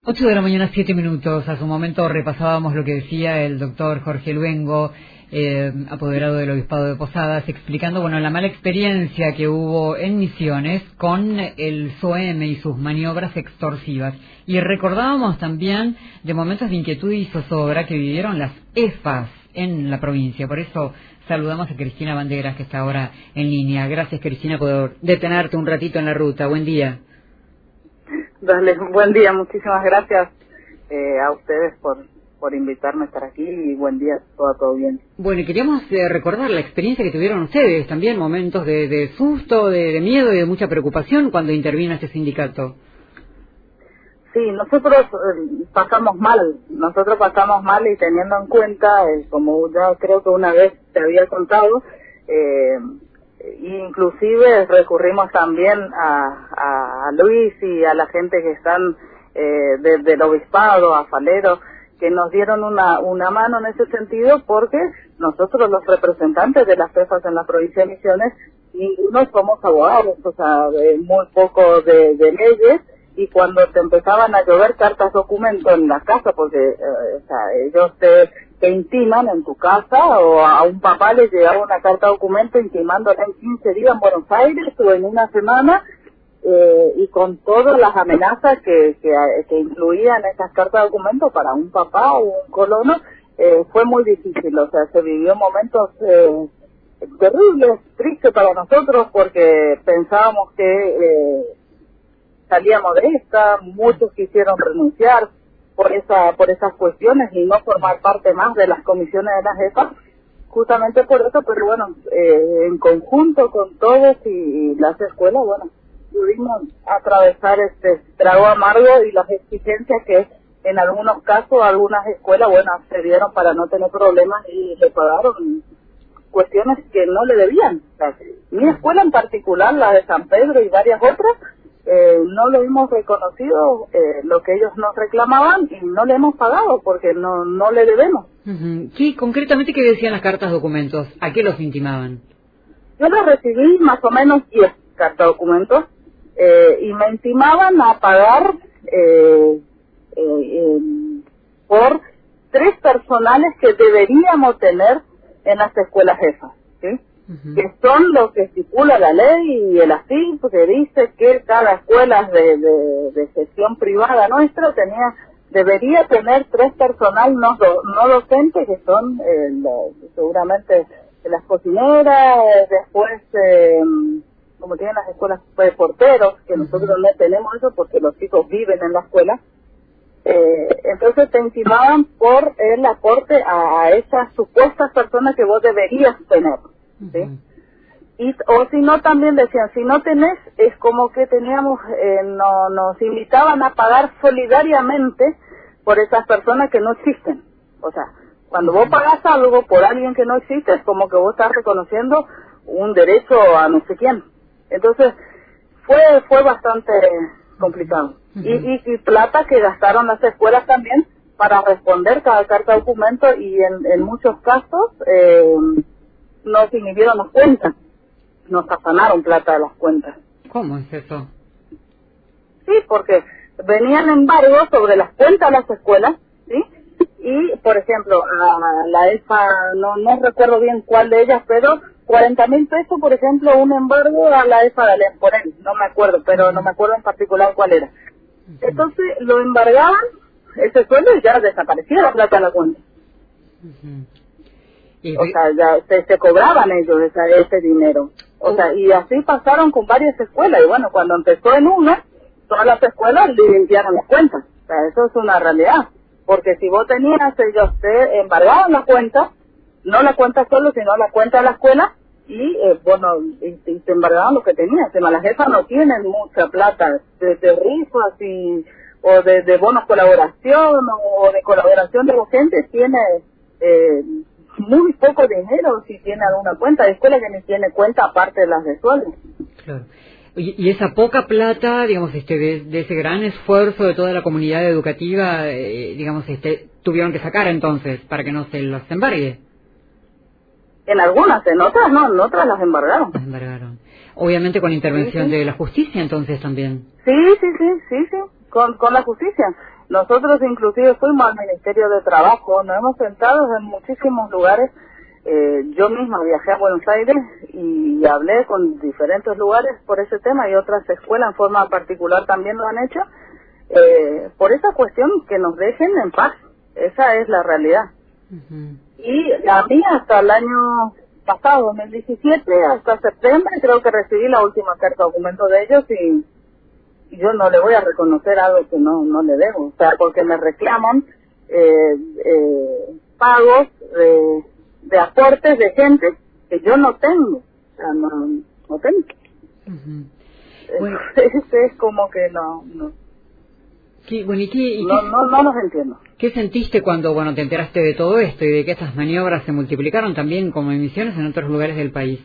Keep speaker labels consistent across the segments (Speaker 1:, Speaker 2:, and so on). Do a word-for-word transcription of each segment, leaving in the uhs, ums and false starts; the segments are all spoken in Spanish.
Speaker 1: Ocho de la mañana, siete minutos. Hace un momento repasábamos lo que decía el doctor Jorge Luengo, eh, apoderado del Obispado de Posadas, explicando, bueno, la mala experiencia que hubo en Misiones con el S O E M y sus maniobras extorsivas. Y recordábamos también de momentos de inquietud y zozobra que vivieron las E F A S en la provincia. Por eso saludamos a Cristina Banderas, que está ahora en línea. Gracias, Cristina, por detenerte un ratito en la ruta. Buen día.
Speaker 2: Dale, buen día, muchísimas gracias eh, a ustedes por, por invitarme a estar aquí y buen día, todo, todo bien.
Speaker 1: Bueno, y queríamos eh, recordar la experiencia que tuvieron ustedes, también momentos de, de susto, de, de miedo y de mucha preocupación cuando intervino este sindicato.
Speaker 2: Sí, nosotros eh, pasamos mal, nosotros pasamos mal y teniendo en cuenta, eh, como ya creo que una vez te había contado, eh, inclusive recurrimos también a, a, a Luis y a la gente que están eh, de, del obispado, a Falero, que nos dieron una, una mano en ese sentido, porque nosotros los representantes de las E F A S en la provincia de Misiones, ninguno somos abogados, o sea, de muy poco de, de leyes, y cuando te empezaban a llover cartas documento en la casa, porque eh, o sea, ellos te, te intiman en tu casa, o a un papá le llegaba una carta documento intimándola en quince días en Buenos Aires o en una semana, eh, y con todas las amenazas que, que, que incluían esas cartas documento para un papá o un colono, eh, fue muy difícil, o sea, se vivió momentos eh, terribles, tristes para nosotros, porque pensábamos que eh, salíamos de esta, muchos quisieron renunciar por esa por esas cuestiones y no formar parte más de las comisiones de las E F A S, justamente por eso, pero bueno, eh, en conjunto con todos y, y las escuelas, bueno, pudimos atravesar este trago amargo y las exigencias que en algunos casos algunas escuelas, bueno, accedieron para no tener problemas y le pagaron cuestiones que no le debían. O sea, mi escuela en particular, la de San Pedro y varias otras, Eh, no le hemos reconocido eh, lo que ellos nos reclamaban y no le hemos pagado porque no no le debemos.
Speaker 1: Uh-huh. Sí, concretamente, ¿qué decían las cartas documentos? ¿A qué los intimaban?
Speaker 2: Yo los recibí más o menos diez cartas documentos eh, y me intimaban a pagar eh, eh, eh, por tres personales que deberíamos tener en las escuelas E F A S, ¿sí? Uh-huh. Que son lo que estipula la ley y el A S I P, que dice que cada escuela de, de, de gestión privada nuestra tenía debería tener tres personal no, do, no docentes, que son eh, lo, seguramente las cocineras, después eh, como tienen las escuelas de porteros, que uh-huh. nosotros no tenemos eso porque los chicos viven en la escuela. Eh, entonces te intimaban por el aporte a, a esas supuestas personas que vos deberías tener, ¿sí? Uh-huh. Y o si no, también decían, si no tenés, es como que teníamos, eh, no, nos invitaban a pagar solidariamente por esas personas que no existen. O sea, cuando vos pagás algo por alguien que no existe, es como que vos estás reconociendo un derecho a no sé quién. Entonces, fue fue bastante complicado. Uh-huh. y, y, y plata que gastaron las escuelas también para responder cada carta documento, y en, en muchos casos eh, nos inhibieron las cuentas, nos afanaron plata de las cuentas.
Speaker 1: ¿Cómo es eso?
Speaker 2: Sí, porque venían embargos sobre las cuentas de las escuelas, ¿sí? Y, por ejemplo, a la E F A, no no recuerdo bien cuál de ellas, pero cuarenta mil pesos, por ejemplo, un embargo a la E F A de Alemporén, no me acuerdo, pero no me acuerdo en particular cuál era. Entonces lo embargaban, ese sueldo, y ya desaparecía la plata de la cuenta. Uh-huh. Y o sea, ya se, se cobraban ellos esa, ese dinero. O uh-huh. sea, y así pasaron con varias escuelas, y bueno, cuando empezó en una, todas las escuelas le limpiaron las cuentas. O sea, eso es una realidad. Porque si vos tenías, ellos te embargaban la cuenta, no la cuenta solo, sino la cuenta de la escuela, y eh, bueno, y, y te embargaban lo que tenías. Además, las jefas no tienen mucha plata de, de rifas y, o de, de bonos colaboración, o, o de colaboración de docentes, tiene eh, muy poco dinero si tiene alguna cuenta. Hay escuelas que ni tiene cuenta aparte de las de sueldo.
Speaker 1: Claro. Y, y esa poca plata, digamos, este, de, de ese gran esfuerzo de toda la comunidad educativa, eh, digamos, este, tuvieron que sacar entonces para que no se los embargue.
Speaker 2: En algunas, en otras no, en otras las embargaron.
Speaker 1: Las embargaron. Obviamente con intervención sí, sí. de la justicia entonces también.
Speaker 2: Sí, sí, sí, sí, sí, con, con la justicia. Nosotros inclusive fuimos al Ministerio de Trabajo, nos hemos sentado en muchísimos lugares. Eh, yo misma viajé a Buenos Aires y hablé con diferentes lugares por ese tema, y otras escuelas en forma particular también lo han hecho, eh, por esa cuestión, que nos dejen en paz. Esa es la realidad. Uh-huh. Y a mí hasta el año pasado, dos mil diecisiete, hasta septiembre, creo que recibí la última carta documento de ellos, y, y yo no le voy a reconocer algo que no no le debo, o sea, porque me reclaman eh, eh, pagos de, de aportes de gente que yo no tengo, o sea, no, no tengo. Uh-huh. Bueno. Ese es como que no... no.
Speaker 1: ¿Qué, bueno, ¿y qué, y
Speaker 2: no,
Speaker 1: qué,
Speaker 2: no, no los entiendo.
Speaker 1: ¿Qué sentiste cuando, bueno, te enteraste de todo esto y de que estas maniobras se multiplicaron también como emisiones en otros lugares del país?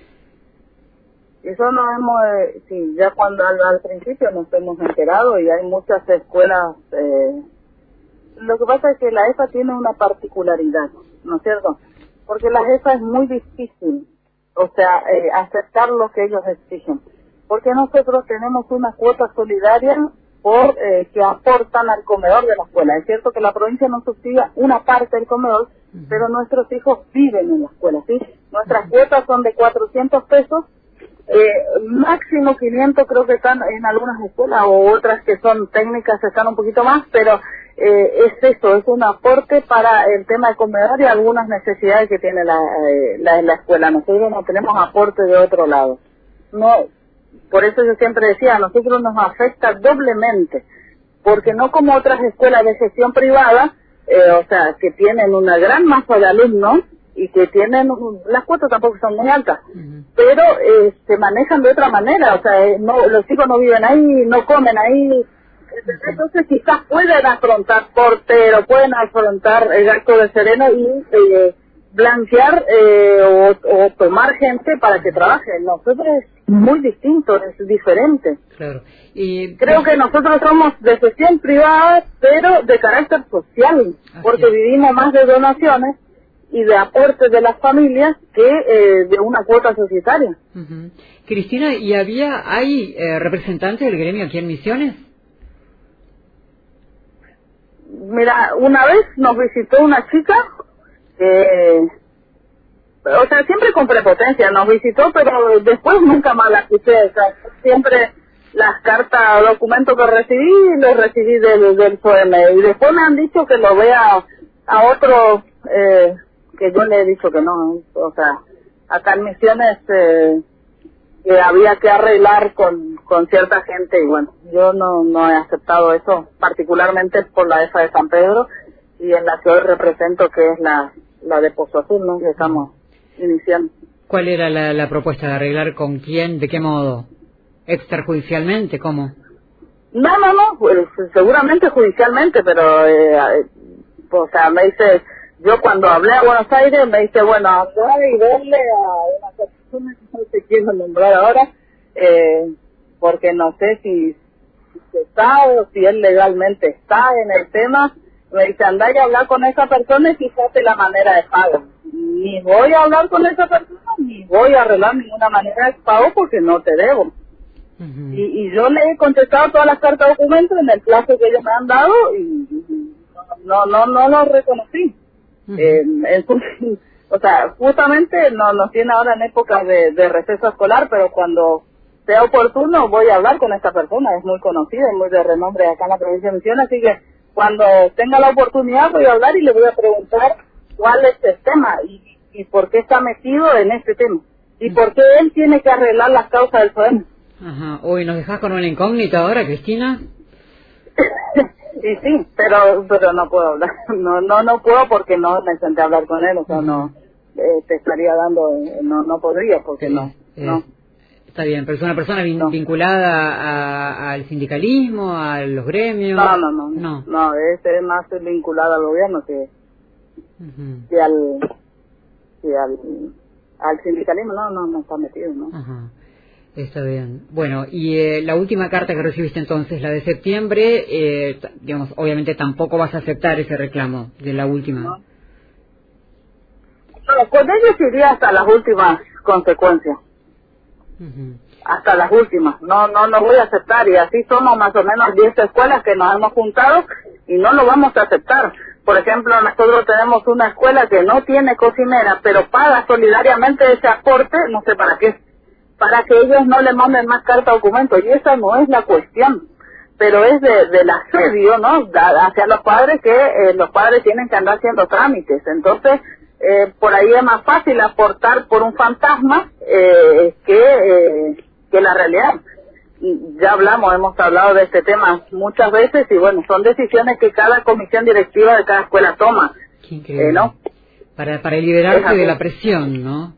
Speaker 2: Eso nos hemos, eh, sí, ya cuando al, al principio nos hemos enterado, y hay muchas escuelas. Eh, lo que pasa es que la E F A tiene una particularidad, ¿no es cierto? Porque la E F A es muy difícil, o sea, eh, aceptar lo que ellos exigen. Porque nosotros tenemos una cuota solidaria por eh, que aportan al comedor de la escuela. Es cierto que la provincia no subsidia una parte del comedor, uh-huh. pero nuestros hijos viven en la escuela, ¿sí? Nuestras uh-huh. cuotas son de cuatrocientos pesos, eh, máximo quinientos creo que están en algunas escuelas, o otras que son técnicas están un poquito más, pero eh, es eso, es un aporte para el tema de comedor y algunas necesidades que tiene la, eh, la, la escuela. Nosotros no tenemos aporte de otro lado. No. Por eso yo siempre decía, a nosotros nos afecta doblemente, porque no como otras escuelas de gestión privada, eh, o sea, que tienen una gran masa de alumnos y que tienen, las cuotas tampoco son muy altas, uh-huh. pero eh, se manejan de otra manera, o sea, eh, no, los chicos no viven ahí, no comen ahí, uh-huh. entonces quizás pueden afrontar portero, pueden afrontar el gasto de sereno y... Eh, blanquear eh, o, o tomar gente para que trabaje. Nosotros es muy distinto, es diferente.
Speaker 1: Claro. Y
Speaker 2: creo que nosotros somos de gestión privada, pero de carácter social, porque es. vivimos más de donaciones y de aportes de las familias que eh, de una cuota societaria.
Speaker 1: Uh-huh. Cristina, ¿y había hay eh, representantes del gremio aquí en Misiones?
Speaker 2: Mira, una vez nos visitó una chica. Eh, o sea, siempre con prepotencia nos visitó, pero después nunca más la escuché. O sea, siempre las cartas, documentos que recibí, los recibí del, del F O E M. Y después me han dicho que lo vea a otro, eh, que yo le he dicho que no. O sea, acá en Misiones eh, que había que arreglar con, con cierta gente, y bueno, yo no, no he aceptado eso, particularmente por la E F A de San Pedro, y en la que hoy represento, que es la la de Pozo Azul, ¿no? Que estamos iniciando.
Speaker 1: ¿Cuál era la, la propuesta de arreglar con quién, de qué modo? ¿Extrajudicialmente? ¿Cómo?
Speaker 2: No, no, no, pues, seguramente judicialmente, pero, eh, o sea, me dice, yo cuando hablé a Buenos Aires, me dice, bueno, hablar y verle a una persona que no te quiero nombrar ahora, eh, porque no sé si, si está o si él legalmente está en el tema. Me dice, anda y hablar con esa persona y fíjate la manera de pago. Ni voy a hablar con esa persona, ni voy a arreglar ninguna manera de pago porque no te debo. Uh-huh. y, y yo le he contestado todas las cartas de documentos en el plazo que ellos me han dado, y, y no no no lo reconocí. Uh-huh. eh, en, o sea, justamente no, nos tiene ahora en época de, de receso escolar, pero cuando sea oportuno voy a hablar con esta persona. Es muy conocida y muy de renombre acá en la provincia de Misiones, así que cuando tenga la oportunidad voy a hablar y le voy a preguntar cuál es el tema y, y por qué está metido en este tema y por qué él tiene que arreglar las causas del F O E M.
Speaker 1: Ajá. Uy, ¿nos dejas con una incógnita ahora, Cristina?
Speaker 2: Y sí, pero pero no puedo hablar, no no no puedo porque no me senté a hablar con él, o sea, uh-huh. no eh, te estaría dando, no no podría porque sí, no, eh. no.
Speaker 1: Está bien, pero es una persona vin- no. vinculada a, al sindicalismo, a los gremios.
Speaker 2: No, no, no, no, no, es, es más vinculada al gobierno que, uh-huh. que al que al, al sindicalismo. No, no, no está metido, ¿no?
Speaker 1: Ajá. Está bien. Bueno, y eh, la última carta que recibiste entonces, la de septiembre, eh, t- digamos, obviamente tampoco vas a aceptar ese reclamo de la última.
Speaker 2: No, no, con ellos iría hasta las últimas consecuencias.
Speaker 1: Uh-huh.
Speaker 2: hasta las últimas. No, no, no voy a aceptar, y así somos más o menos diez escuelas que nos hemos juntado y no lo vamos a aceptar. Por ejemplo, nosotros tenemos una escuela que no tiene cocinera, pero paga solidariamente ese aporte, no sé para qué, para que ellos no le manden más carta documentos, y esa no es la cuestión, pero es de, del asedio, ¿no?, hacia los padres, que eh, los padres tienen que andar haciendo trámites. Entonces, eh, por ahí es más fácil aportar por un fantasma eh, que, eh, que la realidad. Ya hablamos, hemos hablado de este tema muchas veces, y bueno, son decisiones que cada comisión directiva de cada escuela toma.
Speaker 1: Qué increíble. Eh, ¿no? Para, para liberarse de la presión, ¿no?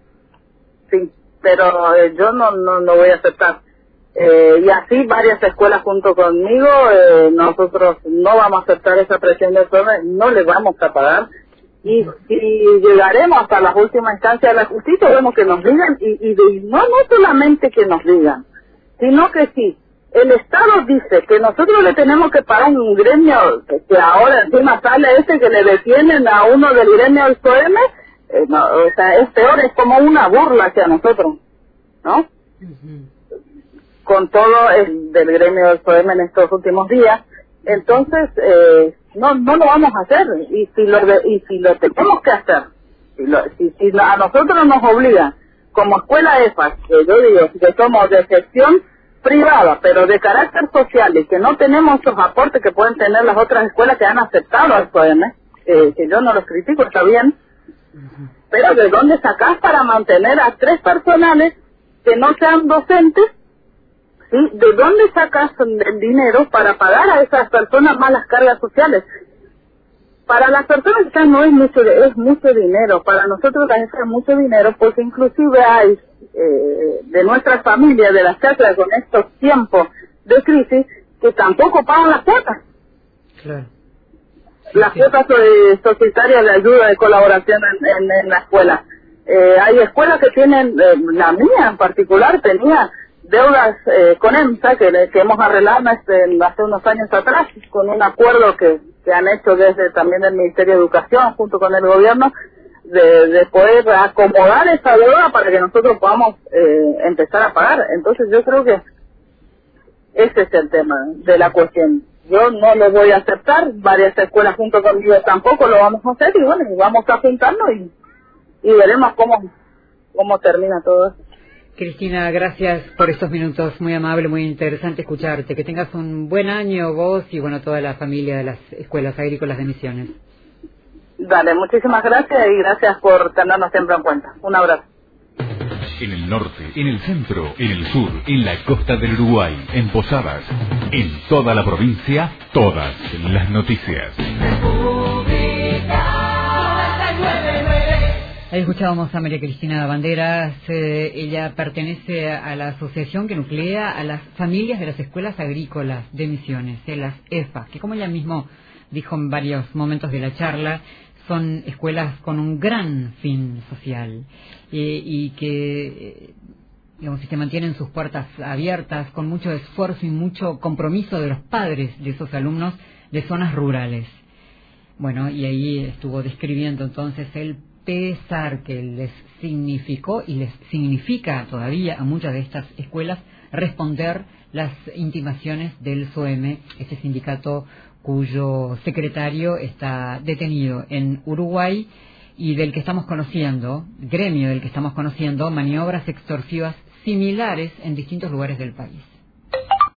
Speaker 2: Sí, pero eh, yo no, no, no voy a aceptar. Eh, y así varias escuelas junto conmigo, eh, nosotros no vamos a aceptar esa presión del pueblo, no le vamos a pagar. Y si llegaremos hasta las últimas instancias de la justicia, vemos que nos digan, y, y, y no, no solamente que nos digan, sino que si el Estado dice que nosotros le tenemos que pagar un gremio, que, que ahora encima sale este que le detienen a uno del gremio del S O E M, eh, no, o sea, es peor, es como una burla hacia nosotros, ¿no? Uh-huh. Con todo el del gremio del S O E M en estos últimos días. Entonces, eh, no no lo vamos a hacer, y si lo de, y si lo tenemos que hacer, si, lo, si, si a nosotros nos obligan, como escuela E F A, que yo digo que somos de gestión privada, pero de carácter social, y que no tenemos esos aportes que pueden tener las otras escuelas que han aceptado al S O E M, eh, que yo no los critico, está bien, uh-huh. Pero ¿de dónde sacás para mantener a tres personales que no sean docentes? ¿Sí? ¿De dónde sacas el dinero para pagar a esas personas más las cargas sociales? Para las personas ya no es mucho, es mucho dinero, para nosotros también es mucho dinero, porque inclusive hay eh, de nuestras familias, de las casas con estos tiempos de crisis, que tampoco pagan las cuotas.
Speaker 1: Claro.
Speaker 2: Las
Speaker 1: sí.
Speaker 2: cuotas eh, societarias de ayuda, de colaboración en, en, en la escuela. Eh, hay escuelas que tienen, eh, la mía en particular tenía deudas eh, con EMSA, que, que hemos arreglado este, hace unos años atrás, con un acuerdo que, que han hecho desde también el Ministerio de Educación, junto con el gobierno, de, de poder acomodar esa deuda para que nosotros podamos eh, empezar a pagar. Entonces yo creo que ese es el tema de la cuestión. Yo no lo voy a aceptar, varias escuelas junto conmigo tampoco lo vamos a hacer, y bueno, vamos a juntarnos y, y veremos cómo, cómo termina todo esto.
Speaker 1: Cristina, gracias por estos minutos, muy amable, muy interesante escucharte. Que tengas un buen año vos y bueno, toda la familia de las escuelas agrícolas de Misiones.
Speaker 2: Dale, muchísimas gracias, y gracias por tenernos siempre en cuenta. Un abrazo.
Speaker 3: En el norte, en el centro, en el sur, en la costa del Uruguay, en Posadas, en toda la provincia, todas las noticias.
Speaker 1: Ahí escuchábamos a María Cristina Banderas. Eh, ella pertenece a la asociación que nuclea a las familias de las escuelas agrícolas de Misiones, eh, las E F A, que como ella mismo dijo en varios momentos de la charla, son escuelas con un gran fin social eh, y que eh, digamos, se mantienen sus puertas abiertas con mucho esfuerzo y mucho compromiso de los padres de esos alumnos de zonas rurales. Bueno, y ahí estuvo describiendo entonces el pesar que les significó y les significa todavía a muchas de estas escuelas responder las intimaciones del S O E M, este sindicato cuyo secretario está detenido en Uruguay y del que estamos conociendo, gremio del que estamos conociendo, maniobras extorsivas similares en distintos lugares del país.